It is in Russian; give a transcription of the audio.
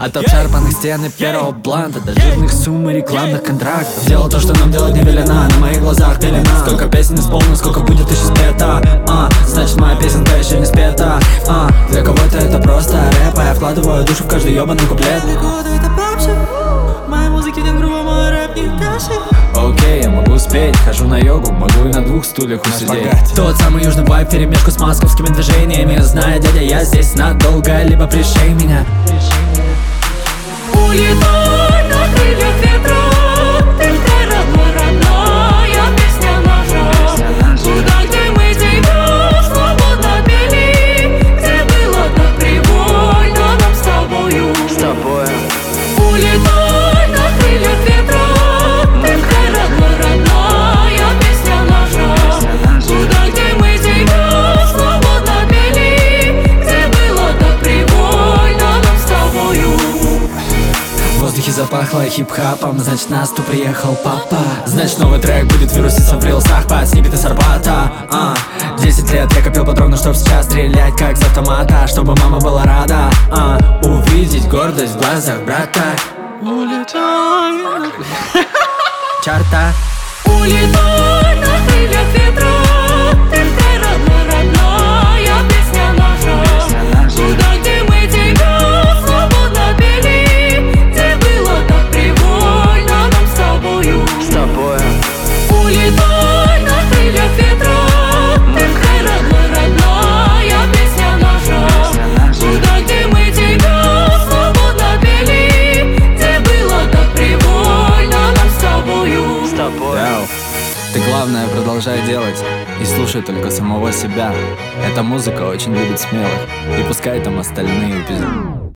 От обшарпанных стен и первого бланта до жирных сумм и рекламных контрактов. Делал то, что нам делать не велено, на моих глазах пелена. Сколько песен исполнено, сколько будет еще спета. Значит моя песенка еще не спета. Для кого-то это просто рэп, а я вкладываю душу в каждый ебаный куплет. Для кого-то это попси, в моей музыке нет грубо, мой рэп не касси. Окей, я могу спеть, хожу на йогу, могу и на двух стульях усидеть. Тот самый южный вайб, перемешку с московскими движениями. Зная, дядя, я здесь надолго, либо пришей меня. Улетай на крыльях ветра, только родной, родная песня наша. Туда, где мы тебя свободно пели, где было так привольно нам с тобою. Улетай на крыльях ветра, только родной, родная песня наша. Туда, где мы тебя свободно пели, где было так привольно нам с тобою. В воздухе запахло хип-хапом, значит нас тут приехал папа. Значит новый трек будет вируситься в рилсах под сниппеты с Арбата. 10 лет я копил патроны, чтоб сейчас стрелять как с автомата, чтобы мама была рада увидеть гордость в глазах брата. Улетай Чарта. Улетай на крыльях ветра, только родной, родная песня наша. Туда, где мы тебя свободно пели, где было так привольно нам с тобою. Улетай на крыльях ветра, только родной, родная песня наша. Туда, где мы тебя свободно пели, где было так привольно нам с тобою. Яу. Ты главное продолжай делать и слушай только самого себя. Эта музыка очень любит смелых, и пускай там остальные пиздят.